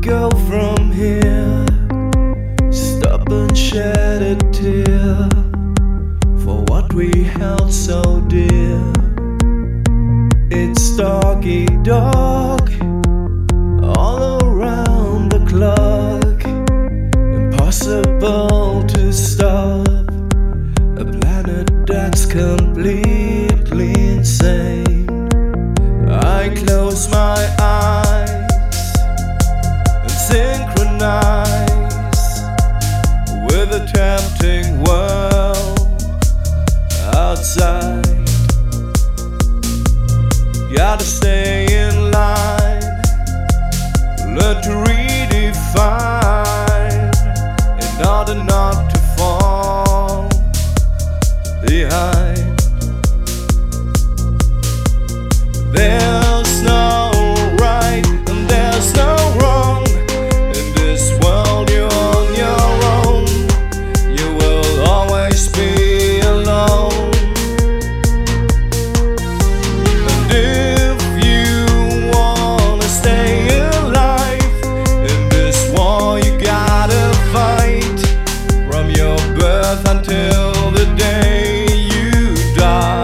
go from here? Stop and shed a tear for what we held so dear. It's doggy dog all around the clock. Impossible to stop a planet that's completely insane. I close my eyes and synchronize with a tempting world outside. Gotta stay in line, learn to redefine in order not to fall behind. There's no right and there's no wrong. In this world you're on your own. You will always be alone. And if you wanna stay alive in this war, you gotta fight from your birth until the day you die.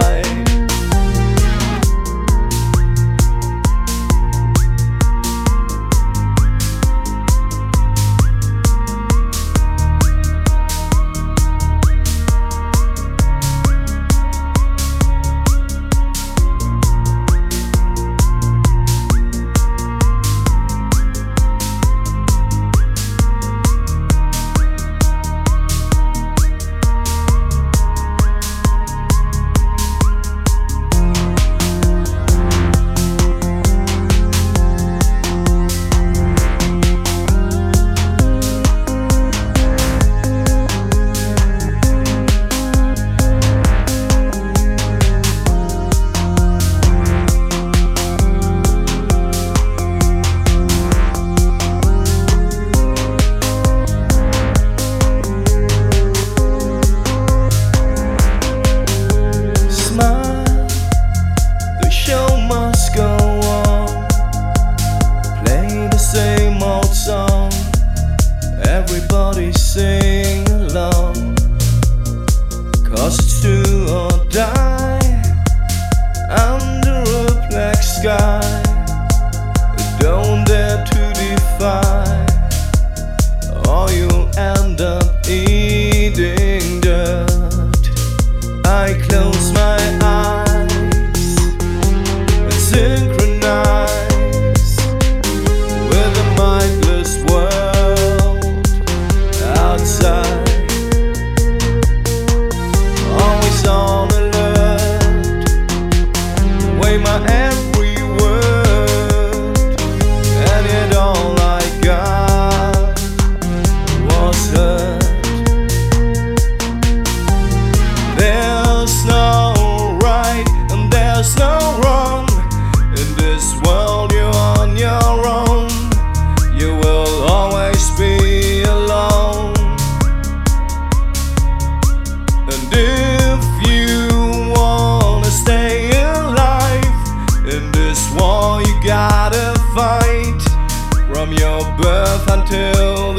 Everybody sing along, 'cause it's do or die under a black sky. Don't dare to defy, or you'll end up eating dirt. I close my eyes and synchronize with a mindless world outside. Always on alert, weigh my every word, and yet all I got was hurt. There's no right and there's no wrong. In this world you're on your own. You will always be alone. And if you wanna stay alive in this war, you gotta fight from your birth until